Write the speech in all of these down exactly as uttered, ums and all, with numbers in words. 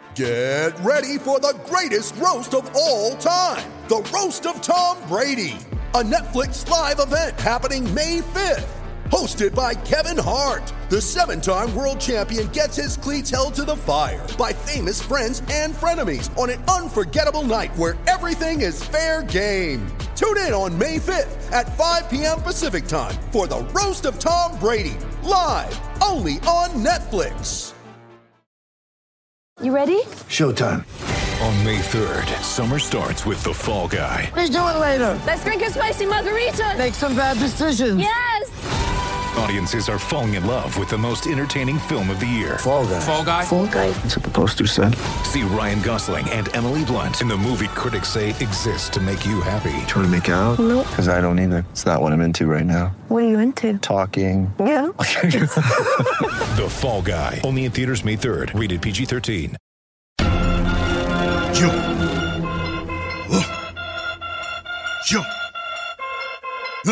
Get ready for the greatest roast of all time, the Roast of Tom Brady, a Netflix live event happening May fifth. Hosted by Kevin Hart, the seven-time world champion gets his cleats held to the fire by famous friends and frenemies on an unforgettable night where everything is fair game. Tune in on May fifth at five p.m. Pacific time for the Roast of Tom Brady, live only on Netflix. You ready? Showtime. On May third, summer starts with The Fall Guy. Let's do it later. Let's drink a spicy margarita. Make some bad decisions. Yes! Audiences are falling in love with the most entertaining film of the year. Fall Guy. Fall Guy. Fall Guy. That's what the poster said. See Ryan Gosling and Emily Blunt in the movie critics say exists to make you happy. Trying to make it out? Nope. Because I don't either. It's not what I'm into right now. What are you into? Talking. Yeah. The Fall Guy. Only in theaters May third. Rated P G thirteen. Yo. Uh. Yo. Yo.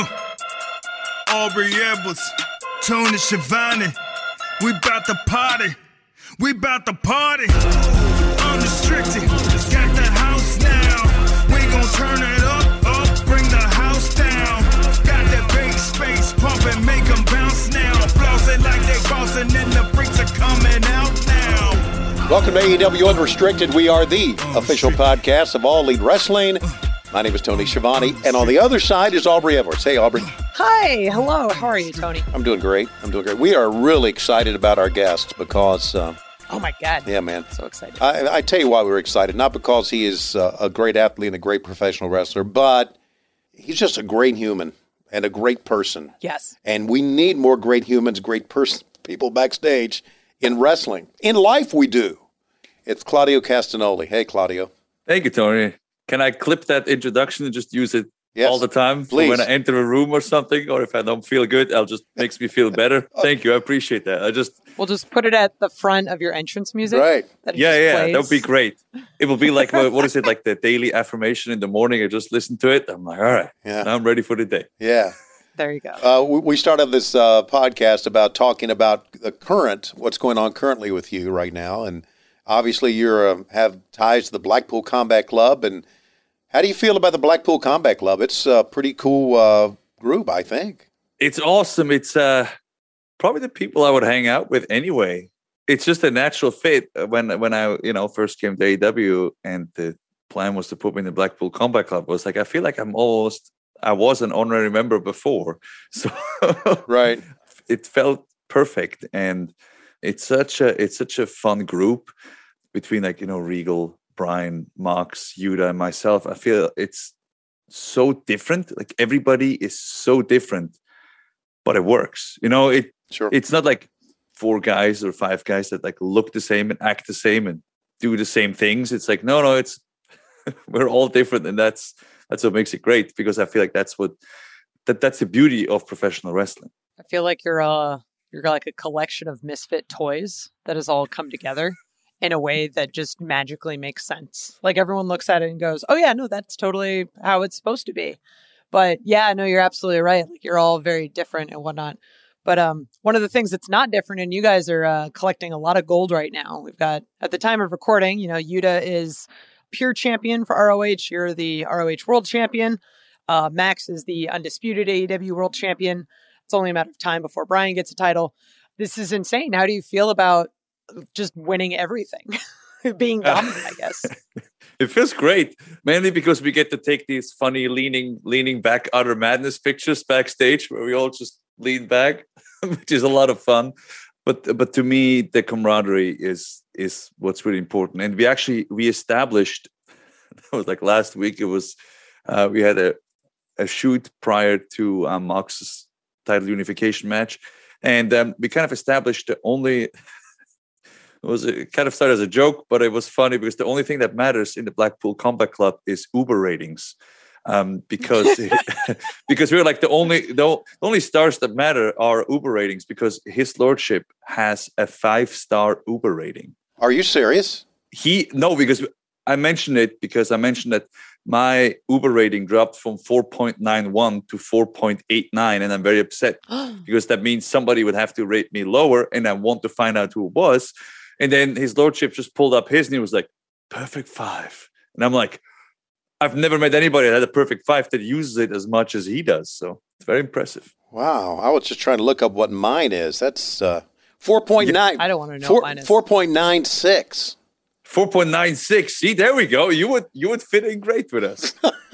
Aubrey Edwards, Tony Schiavone, we bout to party, we bout to party, unrestricted, got the house now, we gon' turn it up, up, bring the house down, got that big space pumping, make them bounce now, flossing like they bossing and the freaks are coming out now. Welcome to A E W Unrestricted. We are the official podcast of All Elite Wrestling. My name is Tony Schiavone, and on the other side is Aubrey Edwards. Hey, Aubrey. Hi. Hello. How are you, Tony? I'm doing great. I'm doing great. We are really excited about our guest because... Uh, oh, my God. Yeah, man. So excited. I, I tell you why we're excited. Not because he is uh, a great athlete and a great professional wrestler, but he's just a great human and a great person. Yes. And we need more great humans, great pers- people backstage in wrestling. In life, we do. It's Claudio Castagnoli. Hey, Claudio. Thank you, Tony. Can I clip that introduction and just use it yes, all the time? Please. When I enter a room or something, or if I don't feel good, I'll just makes me feel better. Okay. Thank you. I appreciate that. I just We'll just put it at the front of your entrance music. Right. That yeah, yeah. plays. That would be great. It will be like, what is it, like the daily affirmation in the morning? I just listen to it. I'm like, all right, yeah. now I'm ready for the day. Yeah. There you go. Uh, we, we started this uh, podcast about talking about the current, what's going on currently with you right now. And obviously you uh, have ties to the Blackpool Combat Club. And how do you feel about the Blackpool Combat Club? It's a pretty cool uh, group, I think. It's awesome. It's uh, probably the people I would hang out with anyway. It's just a natural fit. When when I you know first came to A E W and the plan was to put me in the Blackpool Combat Club, I was like, I feel like I'm almost, I was an honorary member before. So right. It felt perfect. And it's such a it's such a fun group between like, you know, Regal, Brian, Mox, Yuta, and myself. I feel it's so different. Like everybody is so different, but it works. You know, it sure. It's not like four guys or five guys that like look the same and act the same and do the same things. It's like, no, no, it's we're all different. And that's that's what makes it great, because I feel like that's what that that's the beauty of professional wrestling. I feel like you're uh you're like a collection of misfit toys that has all come together in a way that just magically makes sense. Like everyone looks at it and goes, oh yeah, no, that's totally how it's supposed to be. But yeah, no, you're absolutely right. Like you're all very different and whatnot. But um, one of the things that's not different, and you guys are uh, collecting a lot of gold right now. We've got, at the time of recording, you know, Yuta is pure champion for R O H. You're the R O H world champion. Uh, Max is the undisputed A E W world champion. It's only a matter of time before Brian gets a title. This is insane. How do you feel about just winning everything? Being dominant, I guess. It feels great, mainly because we get to take these funny leaning leaning back Utter Madness pictures backstage where we all just lean back, which is a lot of fun. But but to me, the camaraderie is is what's really important. And we actually we established, that was like last week, it was uh, we had a, a shoot prior to um, Mox's title unification match. And um, we kind of established the only... It was it kind of started as a joke, but it was funny because the only thing that matters in the Blackpool Combat Club is Uber ratings, um, because because we're like the only the only stars that matter are Uber ratings, because His Lordship has a five star Uber rating. Are you serious? He no, because I mentioned it because I mentioned that my Uber rating dropped from four point nine one to four point eight nine, and I'm very upset because that means somebody would have to rate me lower, and I want to find out who it was. And then his lordship just pulled up his and he was like, perfect five. And I'm like, I've never met anybody that had a perfect five that uses it as much as he does. So it's very impressive. Wow. I was just trying to look up what mine is. That's uh, four point nine. I don't want to know four, what mine is. four point nine six. four point nine six. See, there we go. You would you would fit in great with us.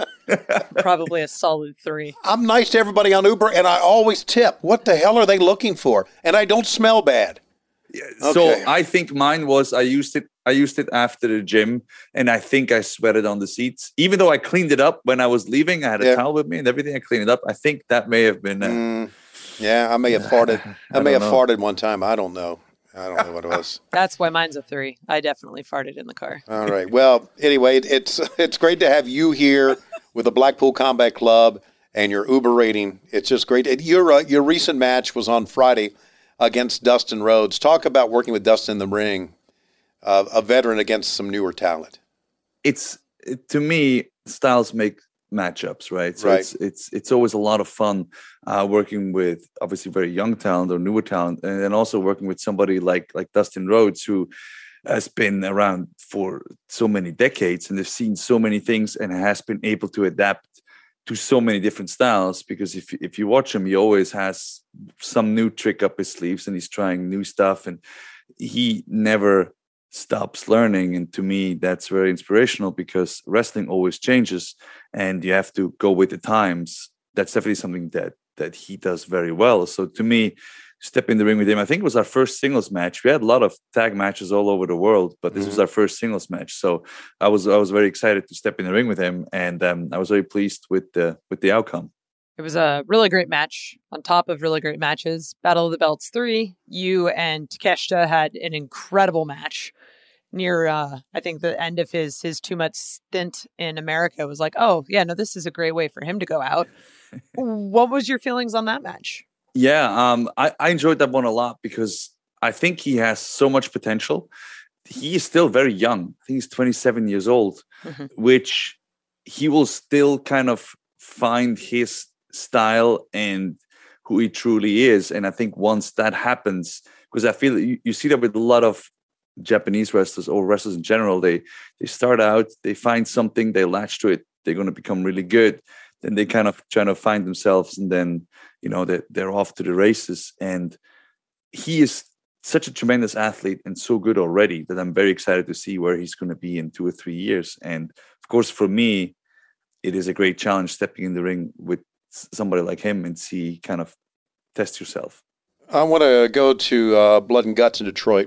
Probably a solid three. I'm nice to everybody on Uber, and I always tip. What the hell are they looking for? And I don't smell bad. Yeah, Okay. So I think mine was I used it. I used it after the gym, and I think I sweated on the seats. Even though I cleaned it up when I was leaving, I had a Yeah. towel with me and everything. I cleaned it up. I think that may have been. Uh, Mm, yeah, I may have farted. I, I may don't have know. farted one time. I don't know. I don't know what it was. That's why mine's a three. I definitely farted in the car. All right. Well, anyway, it's it's great to have you here with the Blackpool Combat Club and your Uber rating. It's just great. And your uh, your recent match was on Friday against Dustin Rhodes. Talk about working with Dustin in the ring, uh, a veteran against some newer talent. it's it, to me, styles make matchups, right? So Right. it's it's it's always a lot of fun uh, working with obviously very young talent or newer talent, and then also working with somebody like like Dustin Rhodes, who has been around for so many decades and has seen so many things and has been able to adapt to so many different styles. Because if if you watch him, he always has some new trick up his sleeves and he's trying new stuff, and he never stops learning. And to me, that's very inspirational because wrestling always changes and you have to go with the times. That's definitely something that that he does very well. So to me, step in the ring with him, I think it was our first singles match. We had a lot of tag matches all over the world, but this Mhm. was our first singles match. So I was I was very excited to step in the ring with him, and um, I was very pleased with the with the outcome. It was a really great match on top of really great matches. Battle of the Belts three, you and Takeshita had an incredible match. Near, uh, I think, the end of his his two month stint in America was like, oh, yeah, no, this is a great way for him to go out. What was your feelings on that match? Yeah, um, I, I enjoyed that one a lot because I think he has so much potential. He is still very young. I think he's twenty-seven years old, Mhm. which he will still kind of find his style and who he truly is. And I think once that happens, because I feel you, you see that with a lot of Japanese wrestlers or wrestlers in general, they they start out, they find something, they latch to it, they're going to become really good. Then they kind of trying to find themselves, and then you know that they're, they're off to the races. And he is such a tremendous athlete and so good already that I'm very excited to see where he's going to be in two or three years. And of course, for me, it is a great challenge stepping in the ring with somebody like him and see kind of test yourself. I want to go to uh, Blood and Guts in Detroit.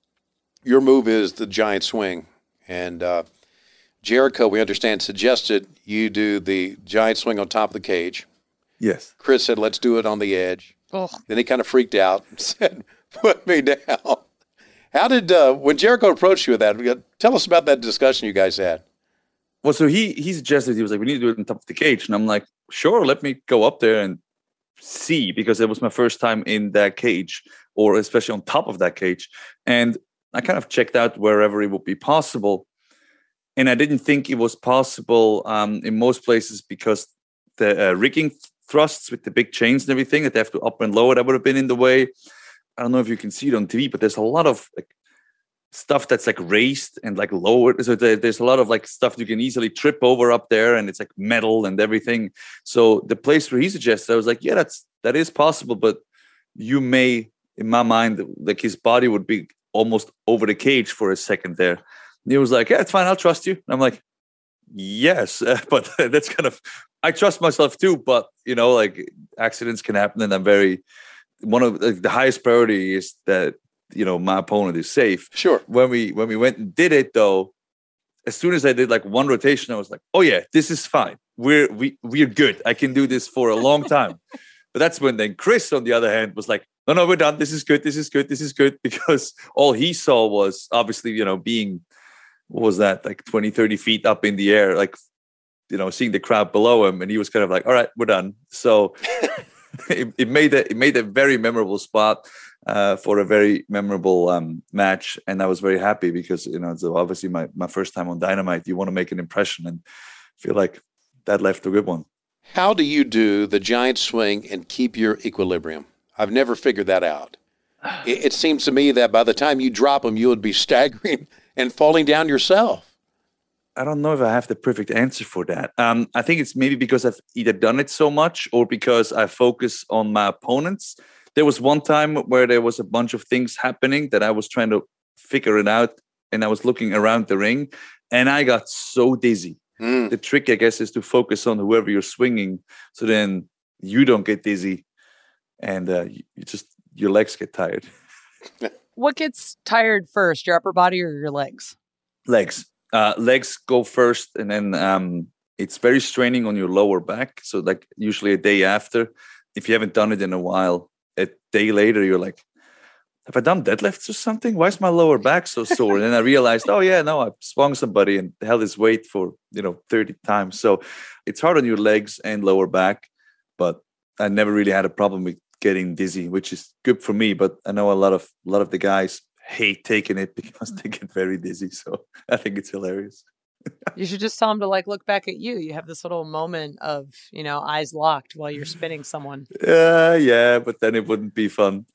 Your move is the giant swing, and uh, Jericho, we understand, suggested you do the giant swing on top of the cage. Yes. Chris said, let's do it on the edge. Oh, Then he kind of freaked out and said, put me down. How did, uh, when Jericho approached you with that, tell us about that discussion you guys had. Well, so he he suggested, he was like, we need to do it on top of the cage. And I'm like, sure, let me go up there and see, because it was my first time in that cage, or especially on top of that cage. And I kind of checked out wherever it would be possible. And I didn't think it was possible um, in most places because the uh, rigging thrusts with the big chains and everything that they have to up and lower, that would have been in the way. I don't know if you can see it on T V, but there's a lot of like stuff that's like raised and like lowered. So there, there's a lot of like stuff you can easily trip over up there, and it's like metal and everything. So the place where he suggested, I was like, yeah, that's that is possible, but you may, in my mind, like his body would be almost over the cage for a second there. And he was like, yeah, it's fine, I'll trust you. And I'm like, yes, uh, but that's kind of, I trust myself too, but you know, like accidents can happen, and I'm very, one of like, the highest priority is that, you know, my opponent is safe. Sure. When we when we went and did it though, as soon as I did like one rotation, I was like, oh yeah, this is fine. We're we we're good. I can do this for a long time. But that's when then Chris, on the other hand, was like, no, no, we're done. This is good. This is good. This is good. Because all he saw was obviously, you know, being, what was that, like twenty, thirty feet up in the air, like, you know, seeing the crowd below him. And he was kind of like, all right, we're done. So it, it made a, it made a very memorable spot uh, for a very memorable um, match. And I was very happy because, you know, it's obviously my, my first time on Dynamite. You want to make an impression, and feel like that left a good one. How do you do the giant swing and keep your equilibrium? I've never figured that out. it, it seems to me that by the time you drop them, you would be staggering and falling down yourself. I don't know if I have the perfect answer for that. Um, I think it's maybe because I've either done it so much or because I focus on my opponents. There was one time where there was a bunch of things happening that I was trying to figure it out, and I was looking around the ring, and I got so dizzy. Mm. The trick, I guess, is to focus on whoever you're swinging, so then you don't get dizzy, and uh, you, you just your legs get tired. What gets tired first, your upper body or your legs? Legs. Uh, legs go first, and then um, it's very straining on your lower back. So, like usually a day after, if you haven't done it in a while, a day later, you're like, have I done deadlifts or something? Why is my lower back so sore? And then I realized, oh yeah, no, I swung somebody and held his weight for, you know, thirty times. So it's hard on your legs and lower back, but I never really had a problem with getting dizzy, which is good for me. But I know a lot of a lot of the guys hate taking it because they get very dizzy. So I think it's hilarious. You should just tell them to like look back at you. You have this little moment of, you know, eyes locked while you're spinning someone. Uh, yeah, but then it wouldn't be fun.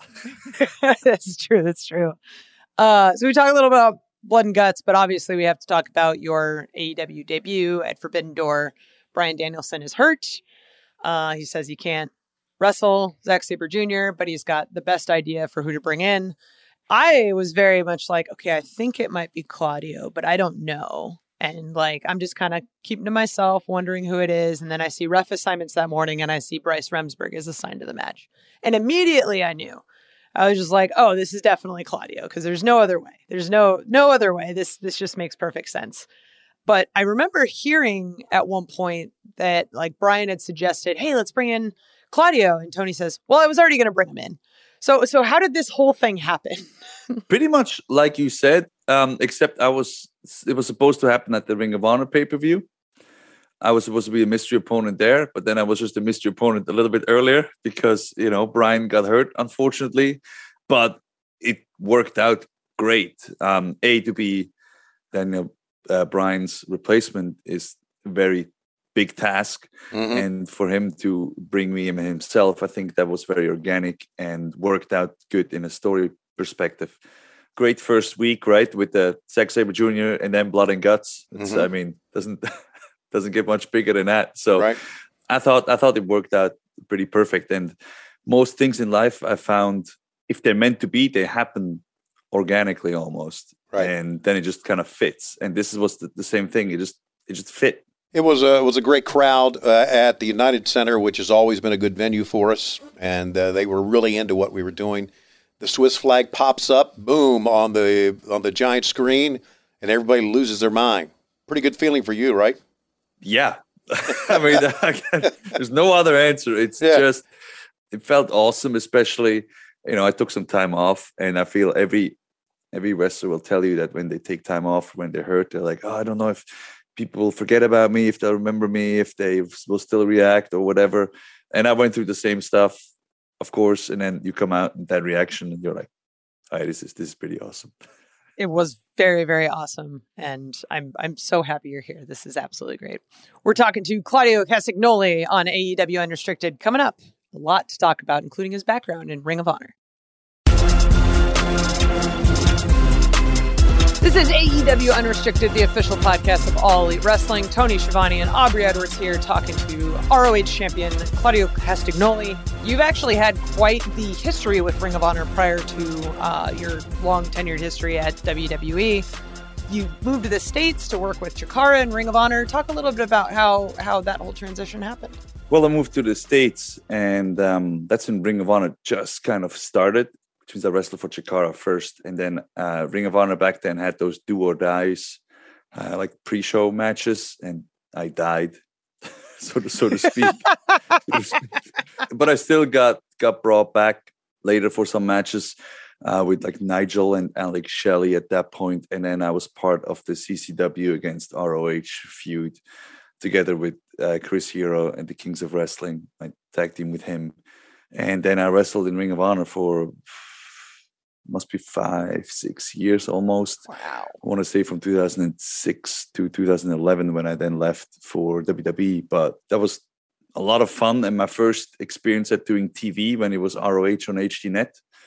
That's true. That's true. Uh, so we talk a little about blood and guts, but obviously we have to talk about your A E W debut at Forbidden Door. Bryan Danielson is hurt. Uh, he says he can't wrestle Zack Sabre Junior, but he's got the best idea for who to bring in. I was very much like, okay, I think it might be Claudio, but I don't know. And like, I'm just kind of keeping to myself, wondering who it is. And then I see ref assignments that morning and I see Bryce Remsburg is assigned to the match. And immediately I knew. I was just like, oh, this is definitely Claudio, because there's no other way. There's no no other way. This this just makes perfect sense. But I remember hearing at one point that like Bryan had suggested, hey, let's bring in Claudio. And Tony says, well, I was already going to bring him in. So so how did this whole thing happen? Pretty much like you said, um, except I was it was supposed to happen at the Ring of Honor pay-per-view. I was supposed to be a mystery opponent there, but then I was just a mystery opponent a little bit earlier because, you know, Bryan got hurt, unfortunately. But it worked out great. Um, a, to be then you know, uh, Bryan's replacement is a very big task. Mm-hmm. And for him to bring me in himself, I think that was very organic and worked out good in a story perspective. Great first week, right, with the Zack Sabre Junior and then Blood and Guts. It's, mm-hmm. I mean, doesn't doesn't get much bigger than that. So right. I thought I thought it worked out pretty perfect. And most things in life I found, if they're meant to be, they happen organically almost. Right. And then it just kind of fits. And this was the, the same thing. It just it just fit. It was a, it was a great crowd uh, at the United Center, which has always been a good venue for us. And uh, they were really into what we were doing. The Swiss flag pops up, boom, on the on the giant screen, and everybody loses their mind. Pretty good feeling for you, right? Yeah. I mean, there's no other answer. It's yeah. just, it felt awesome, especially, you know, I took some time off, and I feel every every wrestler will tell you that when they take time off, when they're hurt, they're like, oh, I don't know if people will forget about me, if they'll remember me, if they will still react or whatever. And I went through the same stuff, of course, and then you come out in that reaction and you're like, all right, this is this is pretty awesome. It was very, very awesome. And I'm I'm so happy you're here. This is absolutely great. We're talking to Claudio Castagnoli on A E W Unrestricted. Coming up, a lot to talk about, including his background in Ring of Honor. This is A E W Unrestricted, the official podcast of All Elite Wrestling. Tony Schiavone and Aubrey Edwards here talking to R O H champion Claudio Castagnoli. You've actually had quite the history with Ring of Honor prior to uh, your long tenured history at W W E. You moved to the States to work with Chikara and Ring of Honor. Talk a little bit about how, how that whole transition happened. Well, I moved to the States, and um, that's when Ring of Honor just kind of started. Since I wrestled for Chikara first, and then uh, Ring of Honor back then had those do or dies, uh, like pre-show matches, and I died, so to so to speak. But I still got got brought back later for some matches uh, with like Nigel and Alex Shelley at that point, and then I was part of the C C W against R O H feud together with uh, Chris Hero and the Kings of Wrestling. I tag team with him, and then I wrestled in Ring of Honor for. Must be five, six years almost. Wow. I want to say from two thousand six to two thousand eleven when I then left for W W E. But that was a lot of fun. And my first experience at doing T V when it was R O H on H D net.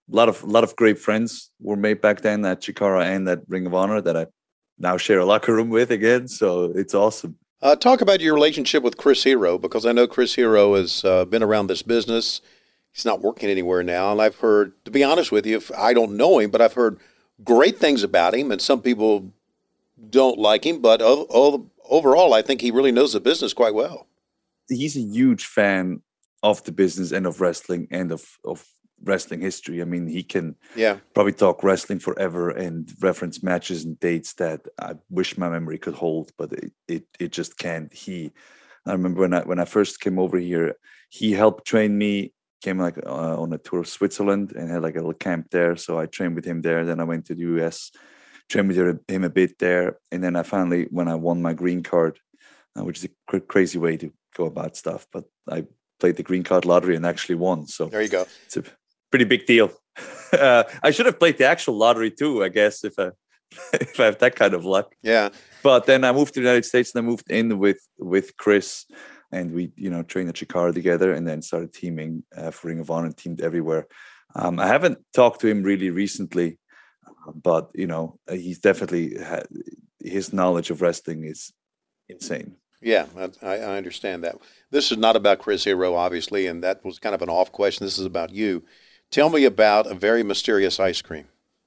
lot of a lot of great friends were made back then at Chikara and at Ring of Honor that I now share a locker room with again. So it's awesome. Uh, talk about your relationship with Chris Hero, because I know Chris Hero has uh, been around this business. He's not working anywhere now, and I've heard, to be honest with you, if I don't know him, but I've heard great things about him, and some people don't like him, but o- o- overall, I think he really knows the business quite well. He's a huge fan of the business and of wrestling and of, of wrestling history. I mean, he can yeah. probably talk wrestling forever and reference matches and dates that I wish my memory could hold, but it it, it just can't. He, I remember when I when I first came over here, he helped train me. Came like uh, on a tour of Switzerland and had like a little camp there. So I trained with him there. Then I went to the U S, trained with him a bit there, and then I finally, when I won my green card, uh, which is a cr- crazy way to go about stuff, but I played the green card lottery and actually won. So there you go. It's a pretty big deal. uh, I should have played the actual lottery too, I guess, if I if I have that kind of luck. Yeah. But then I moved to the United States and I moved in with with Chris, and we, you know, trained at Chikara together, and then started teaming uh, for Ring of Honor and teamed everywhere. Um, I haven't talked to him really recently, but you know, he's definitely had, his knowledge of wrestling is insane. Yeah, I, I understand that. This is not about Chris Hero, obviously, and that was kind of an off question. This is about you. Tell me about a very mysterious ice cream.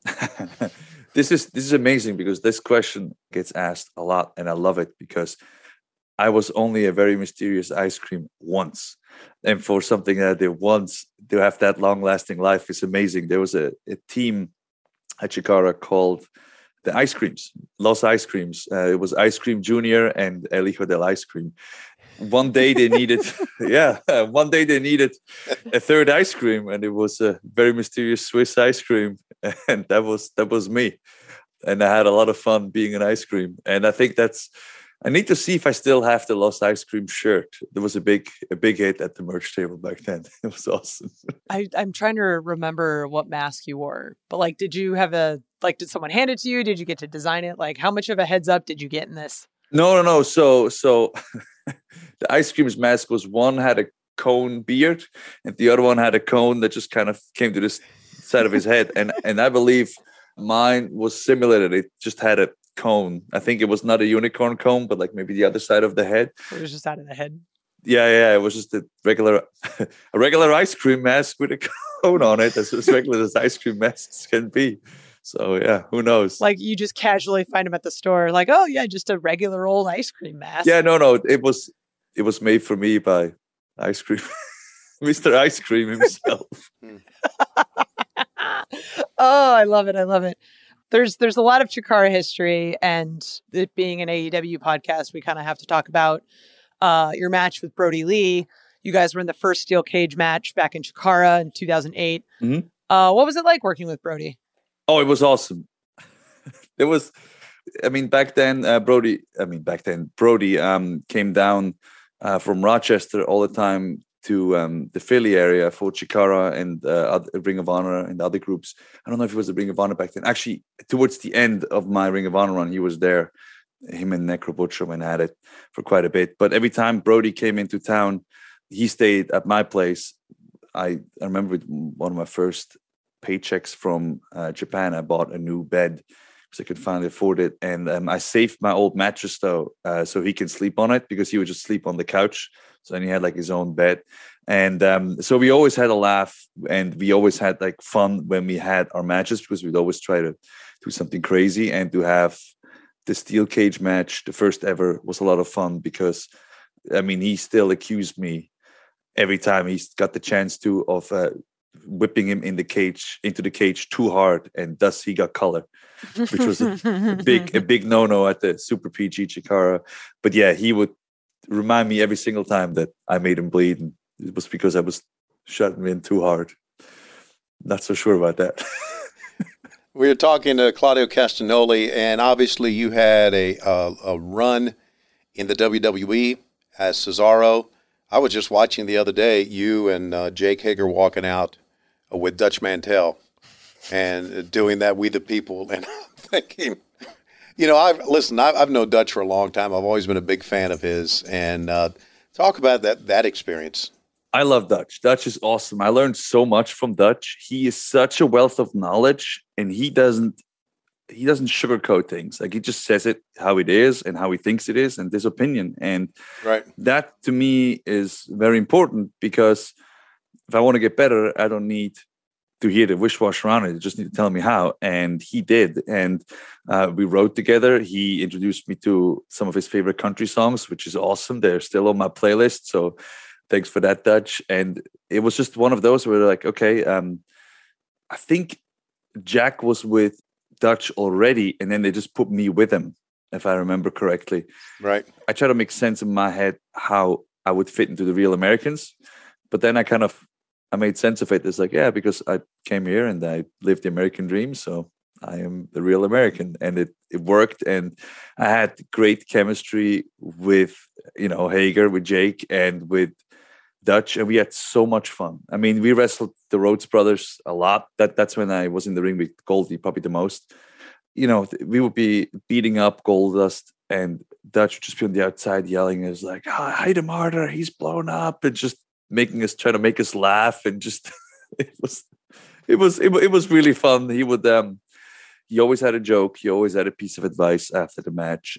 This is this is amazing because this question gets asked a lot, and I love it because I was only a very mysterious ice cream once. And for something that I did once to have that long-lasting life is amazing. There was a, a team at Chikara called the Ice Creams, Los Ice Creams. Uh, it was Ice Cream Junior and El Hijo del Ice Cream. One day they needed, yeah, uh, one day they needed a third ice cream, and it was a very mysterious Swiss ice cream, and that was that was me. And I had a lot of fun being an ice cream. And I think that's, I need to see if I still have the Lost Ice Cream shirt. There was a big a big hit at the merch table back then. It was awesome. I, I'm trying to remember what mask you wore, but like, did you have a, like, did someone hand it to you? Did you get to design it? Like, how much of a heads up did you get in this? No, no, no. So, so the ice cream's mask was, one had a cone beard and the other one had a cone that just kind of came to this side of his head. And, and I believe mine was similar. That it just had a cone. I think it was not a unicorn cone, but like maybe the other side of the head. It was just out of the head. Yeah, yeah. It was just a regular, a regular ice cream mask with a cone on it. That's as regular as ice cream masks can be. So yeah, who knows? Like you just casually find them at the store, like, oh yeah, just a regular old ice cream mask. Yeah, no, no. It was, it was made for me by Ice Cream, Mister Ice Cream himself. Oh, I love it. I love it. There's there's a lot of Chikara history, and it being an A E W podcast, we kind of have to talk about uh, your match with Brody Lee. You guys were in the first steel cage match back in Chikara in two thousand eight. Mm-hmm. Uh, what was it like working with Brody? Oh, it was awesome. It was, I mean, back then, uh, Brody, I mean, back then, Brody um, came down uh, from Rochester all the time to um, the Philly area for Chikara and uh, Ring of Honor and other groups. I don't know if it was a Ring of Honor back then. Actually, towards the end of my Ring of Honor run, he was there. Him and Necro Butcher went at it for quite a bit. But every time Brody came into town, he stayed at my place. I, I remember one of my first paychecks from uh, Japan, I bought a new bed because I could finally afford it. And um, I saved my old mattress though, uh, so he can sleep on it, because he would just sleep on the couch. So then he had like his own bed. And um, so we always had a laugh, and we always had like fun when we had our matches, because we'd always try to do something crazy. And to have the steel cage match, the first ever, was a lot of fun, because I mean, he still accused me every time he's got the chance to of uh, whipping him in the cage into the cage too hard, and thus he got color, which was a, a big a big no-no at the Super P G Chikara. But yeah, he would remind me every single time that I made him bleed, and it was because I was shutting him in too hard. Not so sure about that. We were talking to Claudio Castagnoli, and obviously you had a a, a run in the W W E as Cesaro. I was just watching the other day, you and uh, Jake Hager walking out uh, with Dutch Mantel and doing that, We the People. And I'm thinking, you know, I've listen, I've, I've known Dutch for a long time. I've always been a big fan of his. And uh, talk about that that experience. I love Dutch. Dutch is awesome. I learned so much from Dutch. He is such a wealth of knowledge, and he doesn't he doesn't sugarcoat things. Like, he just says it how it is and how he thinks it is and his opinion. And right. that to me is very important, because if I want to get better, I don't need to hear the wish-wash around it. You just need to tell me how. And he did. And uh, we wrote together. He introduced me to some of his favorite country songs, which is awesome. They're still on my playlist. So thanks for that, Dutch. And it was just one of those where, like, okay, um, I think Jack was with Dutch already, and then they just put me with him, if I remember correctly. Right. I try to make sense in my head how I would fit into the Real Americans, but then I kind of I made sense of it. It's like, yeah, because I came here and I lived the American dream, so I am the Real American, and it it worked. And I had great chemistry with, you know, Hager, with Jake, and with Dutch, and we had so much fun. I mean, we wrestled the Rhodes brothers a lot. That that's when I was in the ring with Goldie, probably the most. You know, we would be beating up Goldust, and Dutch would just be on the outside yelling. It was like, oh, hide him harder, he's blown up, and just making us try to make us laugh, and just it was it was it, it was really fun. He would um he always had a joke. He always had a piece of advice after the match.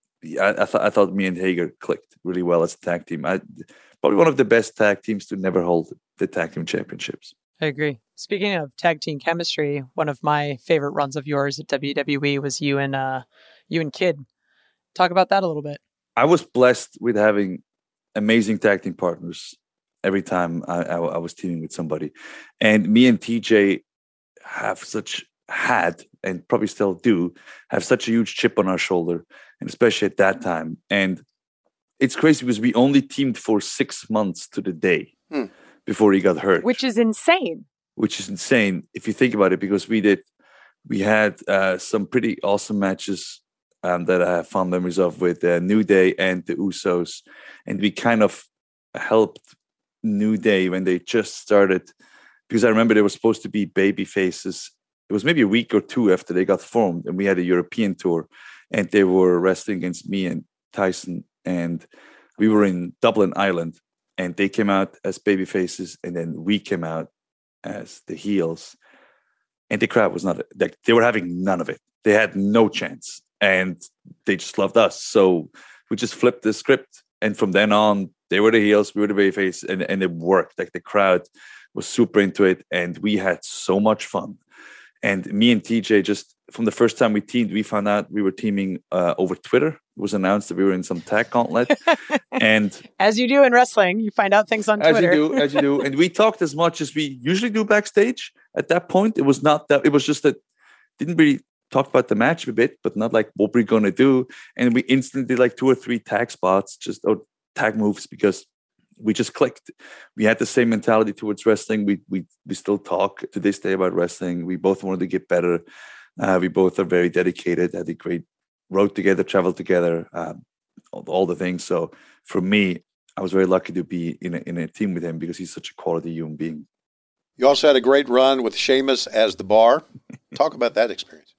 I, I thought I thought me and Hager clicked really well as a tag team. I. Probably one of the best tag teams to never hold the tag team championships. I agree. Speaking of tag team chemistry, one of my favorite runs of yours at W W E was you and uh, you and Kid. Talk about that a little bit. I was blessed with having amazing tag team partners every time I, I, I was teaming with somebody. And me and T J have such, had, and probably still do, have such a huge chip on our shoulder, and especially at that time. And it's crazy because we only teamed for six months to the day hmm. before he got hurt. Which is insane. Which is insane if you think about it, because we did, we had uh, some pretty awesome matches um, that I have fond memories of with uh, New Day and the Usos. And we kind of helped New Day when they just started, because I remember they were supposed to be baby faces. It was maybe a week or two after they got formed, and we had a European tour, and they were wrestling against me and Tyson. And we were in Dublin, Ireland, and they came out as baby faces, and then we came out as the heels. And the crowd was not, like, they were having none of it. They had no chance, and they just loved us. So we just flipped the script, and from then on, they were the heels, we were the baby face, and, and it worked. Like, the crowd was super into it, and we had so much fun. And me and T J, just from the first time we teamed, we found out we were teaming uh, over Twitter. It was announced that we were in some tag gauntlet. And as you do in wrestling, you find out things on as Twitter. As you do, as you do. And we talked as much as we usually do backstage. At that point, it was not that, it was just that, didn't really talk about the match a bit, but not like what we're going to do. And we instantly did like two or three tag spots, just or tag moves, because we just clicked. We had the same mentality towards wrestling. We we we still talk to this day about wrestling. We both wanted to get better. Uh, we both are very dedicated. Had a great road together, traveled together, um, all, all the things. So for me, I was very lucky to be in a, in a team with him, because he's such a quality human being. You also had a great run with Sheamus as the bar. Talk about that experience.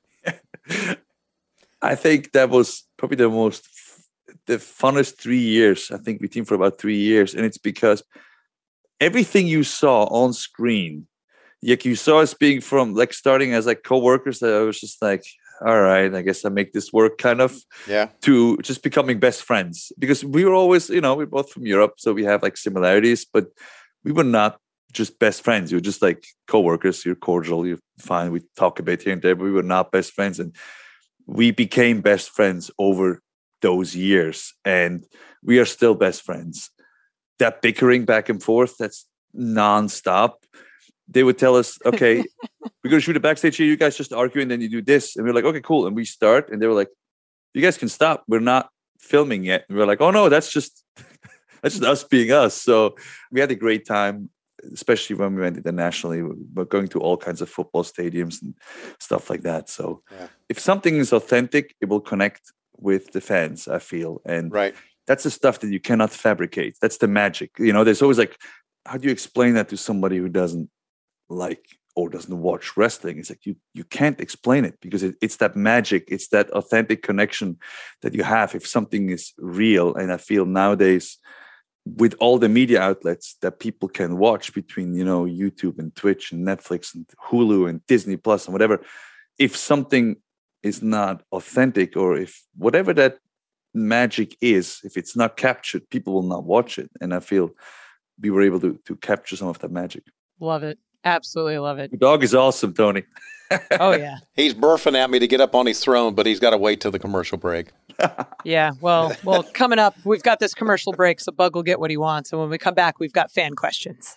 I think that was probably the most, the funnest three years. I think we teamed for about three years. And it's because everything you saw on screen, like you saw us being from like starting as like co-workers, that I was just like, all right, I guess I make this work kind of, yeah, to just becoming best friends, because we were always, you know, we're both from Europe. So we have like similarities, but we were not just best friends. You were just like co-workers. You're cordial. You're fine. We talk a bit here and there, but we were not best friends. And we became best friends over those years, and we are still best friends. That bickering back and forth, that's nonstop. They would tell us, okay, we're going to shoot a backstage here. You guys just argue, and then you do this. And we're like, okay, cool. And we start, and they were like, you guys can stop. We're not filming yet. And we're like, oh no, that's just, that's just us being us. So we had a great time, especially when we went internationally. We're going to all kinds of football stadiums and stuff like that. So yeah. If something is authentic, it will connect with the fans, I feel. And right. That's the stuff that you cannot fabricate. That's the magic. You know, there's always like, how do you explain that to somebody who doesn't like or doesn't watch wrestling? It's like, you you can't explain it, because it, it's that magic. It's that authentic connection that you have if something is real. And I feel nowadays with all the media outlets that people can watch between, you know, YouTube and Twitch and Netflix and Hulu and Disney Plus and whatever, if something is not authentic, or if whatever that magic is, if it's not captured, people will not watch it. And I feel we were able to to capture some of that magic. Love it. Absolutely love it. The dog is awesome, Tony. Oh, yeah. He's burfing at me to get up on his throne, but he's got to wait till the commercial break. Yeah, well, well, coming up, we've got this commercial break, so Bug will get what he wants. And when we come back, we've got fan questions.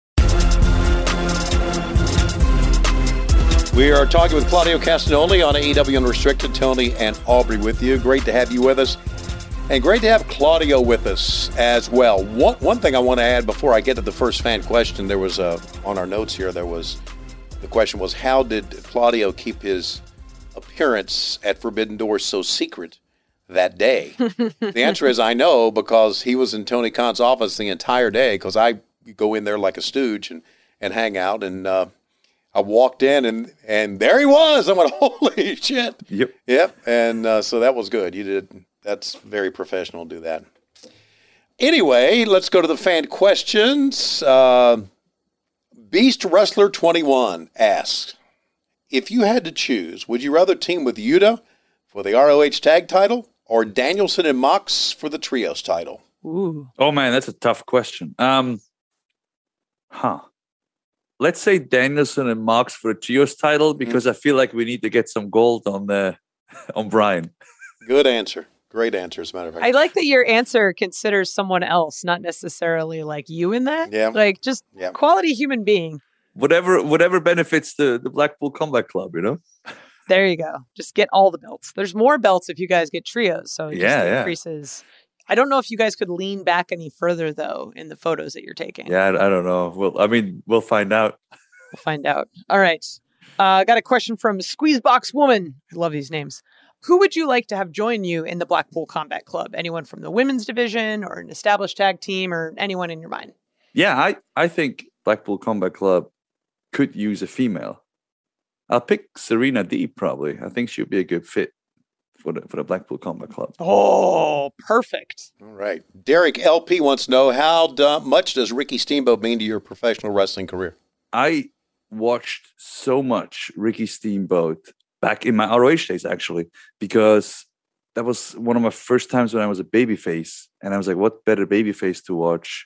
We are talking with Claudio Castagnoli on A E W Unrestricted. Tony and Aubrey with you. Great to have you with us. And great to have Claudio with us as well. One, one thing I want to add before I get to the first fan question, there was a, on our notes here, there was, the question was, how did Claudio keep his appearance at Forbidden Doors so secret that day? The answer is I know, because he was in Tony Khan's office the entire day, because I go in there like a stooge and, and hang out. And uh, I walked in and, and there he was. I went, holy shit. Yep. Yep. And uh, so that was good. You did. That's very professional to do that. Anyway, let's go to the fan questions. Uh, Beast Wrestler twenty-one asks, if you had to choose, would you rather team with Yuta for the R O H tag title or Danielson and Mox for the trios title? Ooh. Oh, man, that's a tough question. Um, huh. Let's say Danielson and Mox for a trios title, because mm-hmm. I feel like we need to get some gold on the on Brian. Good answer. Great answer, as a matter of fact. I like that your answer considers someone else, not necessarily like you in that. Yeah. Like just yeah. quality human being. Whatever whatever benefits the, the Blackpool Combat Club, you know? There you go. Just get all the belts. There's more belts if you guys get trios. So it just yeah, yeah. increases. I don't know if you guys could lean back any further, though, in the photos that you're taking. Yeah, I, I don't know. Well, I mean, we'll find out. We'll find out. All right. I uh, got a question from Squeezebox Woman. I love these names. Who would you like to have join you in the Blackpool Combat Club? Anyone from the women's division or an established tag team, or anyone in your mind? Yeah, I, I think Blackpool Combat Club could use a female. I'll pick Serena Deeb, probably. I think she would be a good fit for the, for the Blackpool Combat Club. Oh, perfect. All right. Derek L P wants to know, how do, much does Ricky Steamboat mean to your professional wrestling career? I watched so much Ricky Steamboat back in my R O H days, actually, because that was one of my first times when I was a babyface. And I was like, what better babyface to watch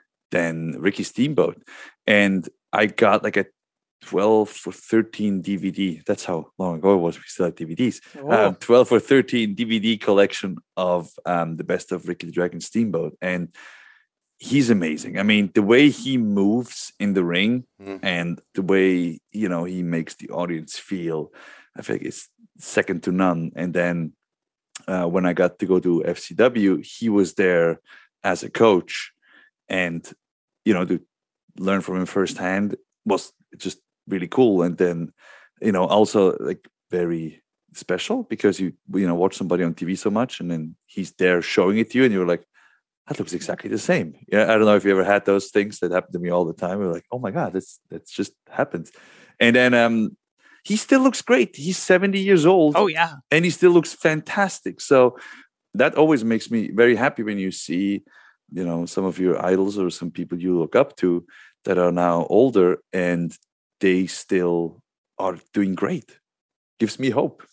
than Ricky Steamboat? And I got like a twelve or thirteen D V D. That's how long ago it was. We still had D V Ds. Um, twelve or thirteen D V D collection of um, the best of Ricky the Dragon Steamboat. And he's amazing. I mean, the way he moves in the ring mm-hmm. and the way, you know, he makes the audience feel, I think it's second to none. And then uh, when I got to go to F C W, he was there as a coach, and, you know, to learn from him firsthand was just really cool. And then, you know, also like very special, because you, you know, watch somebody on T V so much, and then he's there showing it to you, and you're like, that looks exactly the same. Yeah. I don't know if you ever had those things that happen to me all the time. We're like, oh my God, that's, that's just happens. And then, um, he still looks great. He's seventy years old. Oh, yeah. And he still looks fantastic. So that always makes me very happy when you see, you know, some of your idols or some people you look up to that are now older and they still are doing great. Gives me hope.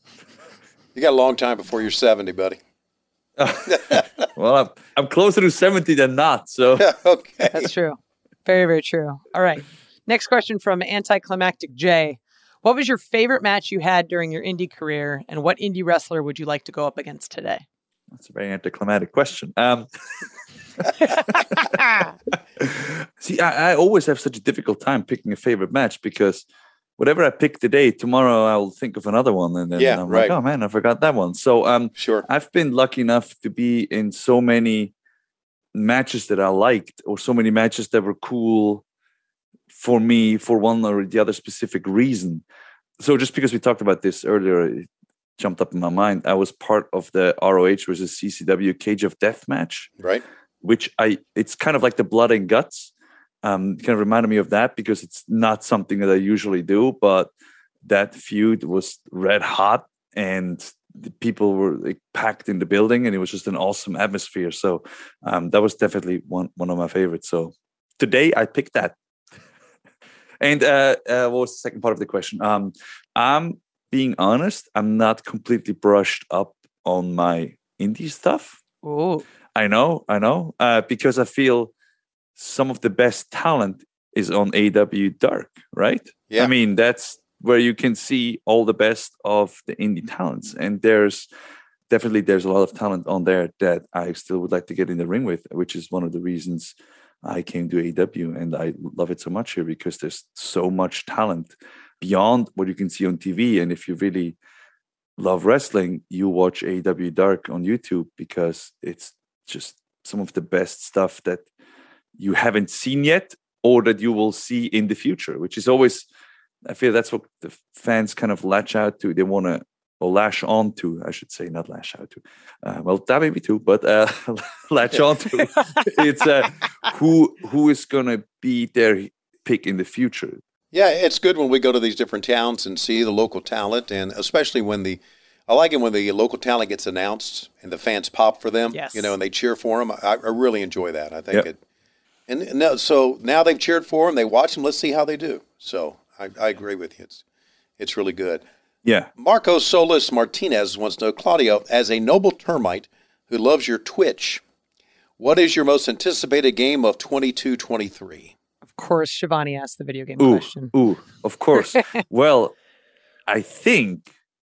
You got a long time before you're seventy, buddy. Well, I'm, I'm closer to seventy than not. So okay. That's true. Very, very true. All right. Next question from Anticlimactic J. What was your favorite match you had during your indie career, and what indie wrestler would you like to go up against today? That's a very anticlimactic question. Um, see, I, I always have such a difficult time picking a favorite match, because whatever I pick today, tomorrow I'll think of another one, and then yeah, I'm right. like, oh man, I forgot that one. So um, sure, I've been lucky enough to be in so many matches that I liked, or so many matches that were cool for me for one or the other specific reason. So just because we talked about this earlier, it jumped up in my mind. I was part of the R O H versus C C W Cage of Death match, right? Which I, it's kind of like the blood and guts. Um, kind of reminded me of that, because it's not something that I usually do, but that feud was red hot, and the people were like, packed in the building, and it was just an awesome atmosphere. So um, that was definitely one one of my favorites. So today I picked that. And uh, uh, what was the second part of the question? Um, I'm being honest. I'm not completely brushed up on my indie stuff. Oh, I know, I know, uh, because I feel some of the best talent is on A W Dark, right? Yeah. I mean, that's where you can see all the best of the indie talents, and there's definitely there's a lot of talent on there that I still would like to get in the ring with, which is one of the reasons I came to A W, and I love it so much here because there's so much talent beyond what you can see on T V. And if you really love wrestling, you watch A W Dark on YouTube because it's just some of the best stuff that you haven't seen yet or that you will see in the future, which is always, I feel that's what the fans kind of latch out to. They want to, or lash on to, I should say, not lash out to. Uh, well, that may be too, but uh, latch on to. It's uh, who who is going to be their pick in the future. Yeah, it's good when we go to these different towns and see the local talent, and especially when the, I like it when the local talent gets announced and the fans pop for them, Yes. you know, and they cheer for them. I, I really enjoy that. I think Yep. it, and, and now, so now they've cheered for them, they watch them, let's see how they do. So I, I agree with you. It's, it's really good. Yeah. Marco Solis Martinez wants to know, Claudio, as a noble termite who loves your Twitch, what is your most anticipated game of twenty-two twenty-three? of course, Shivani asked the video game Ooh, question. ooh, of course. Well, I think,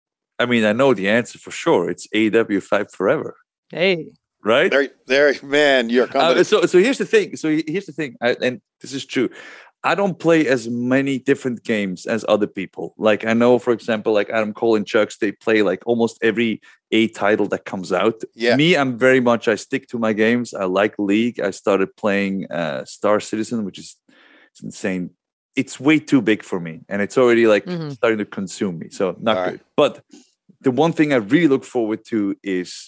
I mean, I know the answer for sure. It's A W Five Forever, Hey, Uh, right? There, there, man, you're coming. Uh, so, so here's the thing. So here's the thing, I, and this is true. I don't play as many different games as other people. Like I know, for example, like Adam Cole and Chucks, they play like almost every A title that comes out. Yeah. Me, I'm very much, I stick to my games. I like League. I started playing uh, Star Citizen, which is it's insane. It's way too big for me. And it's already like Mhm. starting to consume me. So not All good. right. But the one thing I really look forward to is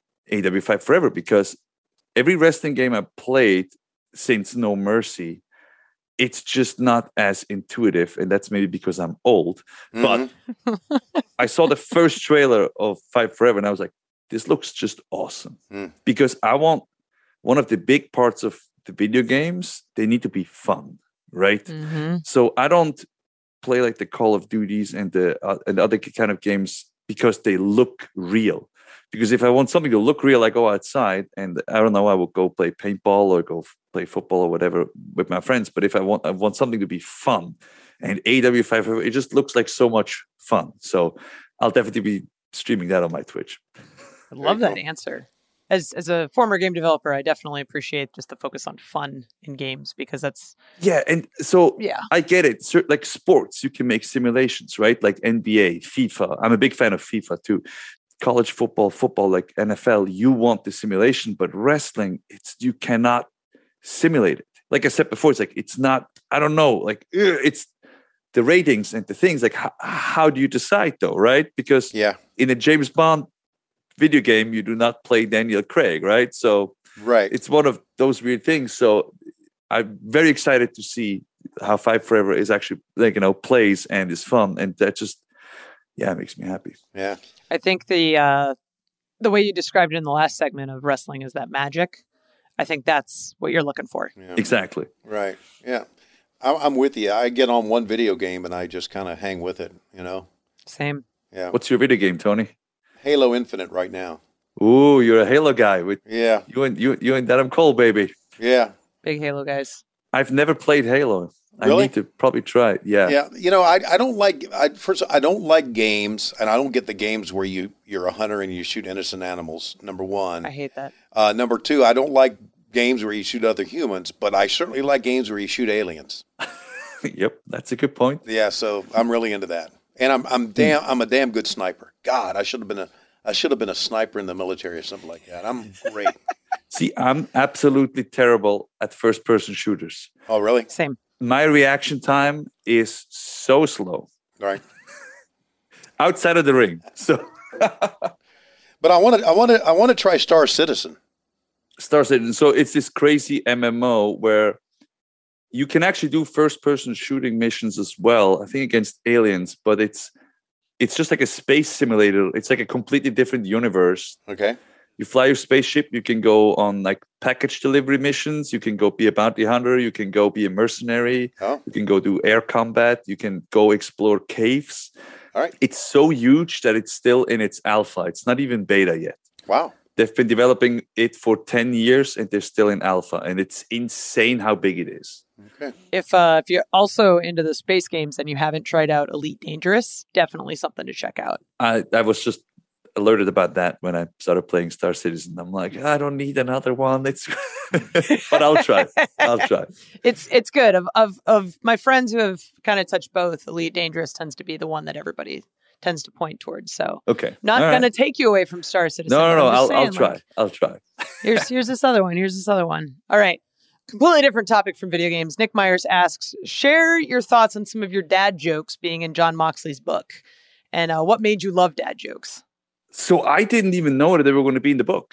A W five Forever, because every wrestling game I played since No Mercy, it's just not as intuitive, and that's maybe because I'm old. Mhm. But I saw the first trailer of Fight Forever, and I was like, "This looks just awesome." Mm. Because I want one of the big parts of the video games; they need to be fun, right? Mhm. So I don't play like the Call of Duties and the uh, and other kind of games because they look real. Because if I want something to look real, I go outside, and I don't know, I will go play paintball or go f- play football or whatever with my friends. But if I want, I want something to be fun, and A W five, it just looks like so much fun. So I'll definitely be streaming that on my Twitch. I love Very that cool. answer. As as a former game developer, I definitely appreciate just the focus on fun in games because that's Yeah, and so yeah. I get it. So, like sports, you can make simulations, right? Like N B A, FIFA. I'm a big fan of FIFA too. College football, football, like N F L, you want the simulation, but wrestling, it's you cannot simulate it. Like I said before, it's like it's not. I don't know. Like ugh, it's the ratings and the things. Like how, how do you decide though, right? Because Yeah, in a James Bond video game, you do not play Daniel Craig, right? So right. it's one of those weird things. So I'm very excited to see how Fight Forever is actually like you know plays and is fun, and that just yeah makes me happy. Yeah, I think the uh, the way you described it in the last segment of wrestling is that magic. I think that's what you're looking for. yeah. Exactly. Right. Yeah. I- I'm with you. I get on one video game and I just kind of hang with it, you know? Same. Yeah. What's your video game, Tony? Halo Infinite right now. Ooh, you're a Halo guy with Yeah. you and you you and Adam Cole, baby. Yeah. Big Halo guys. I've never played Halo. I Really? need to probably try it. Yeah. Yeah. You know, I, I don't like, I, first, I don't like games, and I don't get the games where you, you're a hunter and you shoot innocent animals, number one. I hate that. Uh, number two, I don't like games where you shoot other humans, but I certainly like games where you shoot aliens. Yep, that's a good point. Yeah, so I'm really into that, and I'm I'm damn I'm a damn good sniper. God, I should have been a I should have been a sniper in the military or something like that. I'm great. See, I'm absolutely terrible at first-person shooters. Oh, really? Same. My reaction time is so slow All right. outside of the ring. So But I want to I want to I want to try Star Citizen. Star Citizen. So it's this crazy M M O where you can actually do first-person shooting missions as well. I think against aliens, but it's it's just like a space simulator. It's like a completely different universe. Okay. You fly your spaceship. You can go on like package delivery missions. You can go be a bounty hunter. You can go be a mercenary. Oh. You can go do air combat. You can go explore caves. All right. It's so huge that it's still in its alpha. It's not even beta yet. Wow. They've been developing it for ten years and they're still in alpha. And it's insane how big it is. Okay. If uh, if you're also into the space games and you haven't tried out Elite Dangerous, definitely something to check out. I, I was just alerted about that when I started playing Star Citizen. I'm like, I don't need another one. It's but I'll try. I'll try. It's it's good. Of of of my friends who have kind of touched both, Elite Dangerous tends to be the one that everybody tends to point towards. So okay, not All going right. to take you away from Star Citizen. No, no, no. I'll saying, I'll try. like, I'll try. here's here's this other one. Here's this other one. All right. Completely different topic from video games. Nick Myers asks, share your thoughts on some of your dad jokes being in John Moxley's book. And uh, what made you love dad jokes? So I didn't even know that they were going to be in the book.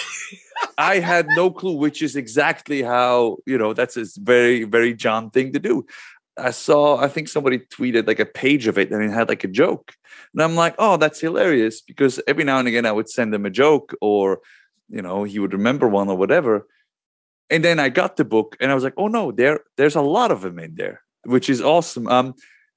I had no clue, which is exactly how, you know, that's a very, very John thing to do. I saw, I think somebody tweeted like a page of it and it had like a joke. And I'm like, oh, that's hilarious. Because every now and again I would send him a joke or, you know, he would remember one or whatever. And then I got the book and I was like, oh no, there, there's a lot of them in there, which is awesome. Um,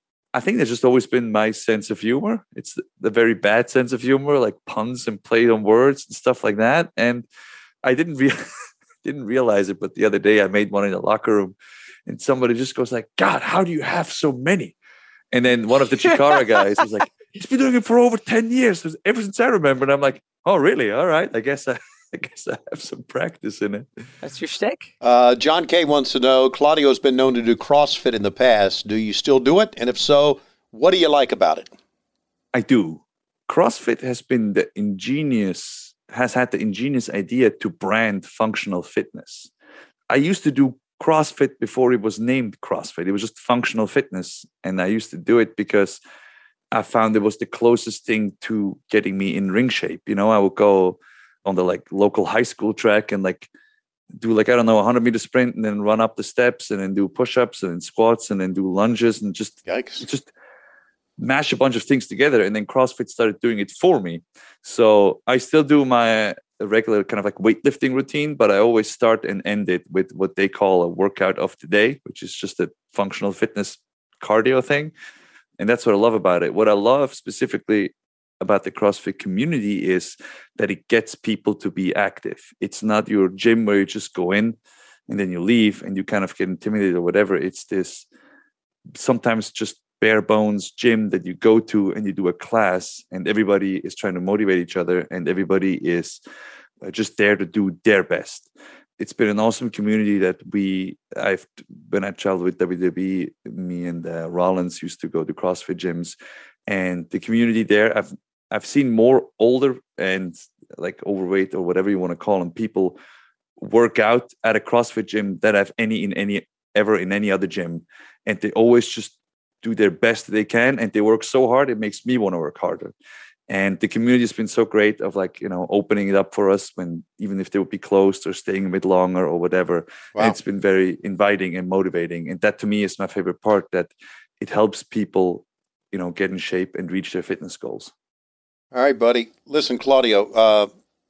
I think there's just always been my sense of humor. It's the, the very bad sense of humor, like puns and play on words and stuff like that. And I didn't re- didn't realize it, but the other day I made one in the locker room and somebody just goes like, God, how do you have so many? And then one of the Chikara guys was like, he's been doing it for over ten years, ever since I remember. And I'm like, oh, really? All right. I guess I... I guess I have some practice in it. That's your shtick? Uh, John K. wants to know, Claudio's been known to do CrossFit in the past. Do you still do it? And if so, what do you like about it? I do. CrossFit has been the ingenious, has had the ingenious idea to brand functional fitness. I used to do CrossFit before it was named CrossFit. It was just functional fitness. And I used to do it because I found it was the closest thing to getting me in ring shape. You know, I would go on the like local high school track and like do like, I don't know, a hundred meter sprint and then run up the steps and then do push-ups and then squats and then do lunges and just, Yikes. just mash a bunch of things together. And then CrossFit started doing it for me. So I still do my regular kind of like weightlifting routine, but I always start and end it with what they call a workout of the day, which is just a functional fitness cardio thing. And that's what I love about it. What I love specifically about the CrossFit community is that it gets people to be active. It's not your gym where you just go in and then you leave and you kind of get intimidated or whatever. It's this sometimes just bare bones gym that you go to and you do a class and everybody is trying to motivate each other and everybody is just there to do their best. It's been an awesome community that we, I've, when I traveled with W W E, me and uh, Rollins used to go to CrossFit gyms, and the community there, I've, I've seen more older and like overweight or whatever you want to call them, people work out at a CrossFit gym that I've any in any ever in any other gym. And they always just do their best they can. And they work so hard, it makes me want to work harder. And the community has been so great of like, you know, opening it up for us when, even if they would be closed or staying a bit longer or whatever. Wow. And it's been very inviting and motivating. And that to me is my favorite part, that it helps people, you know, get in shape and reach their fitness goals. All right, buddy. Listen, Claudio, uh,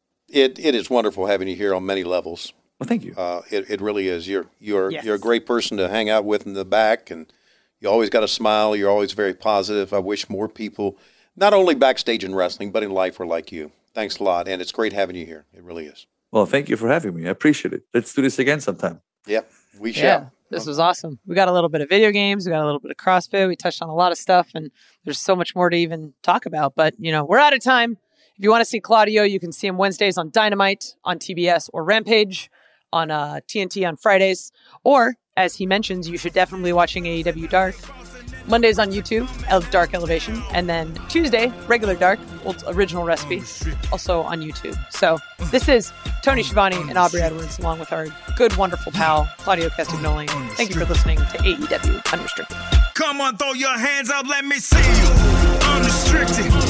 it it is wonderful having you here on many levels. Well, thank you. Uh, it it really is. You're you're Yes. you're a great person to hang out with in the back, and you always got a smile. You're always very positive. I wish more people, not only backstage in wrestling, but in life, were like you. Thanks a lot, and it's great having you here. It really is. Well, thank you for having me. I appreciate it. Let's do this again sometime. Yep, we shall. Yeah, this was awesome. We got a little bit of video games. We got a little bit of CrossFit. We touched on a lot of stuff, and there's so much more to even talk about. But, you know, we're out of time. If you want to see Claudio, you can see him Wednesdays on Dynamite, on T B S or Rampage, on uh, T N T on Fridays. Or, as he mentions, you should definitely be watching A E W Dark. Mondays on YouTube, Dark Elevation. And then Tuesday, regular Dark, old original recipe, also on YouTube. So this is Tony Schiavone and Aubrey Edwards, along with our good, wonderful pal, Claudio Castagnoli. Thank you for listening to A E W Unrestricted. Come on, throw your hands up, let me see you. Unrestricted.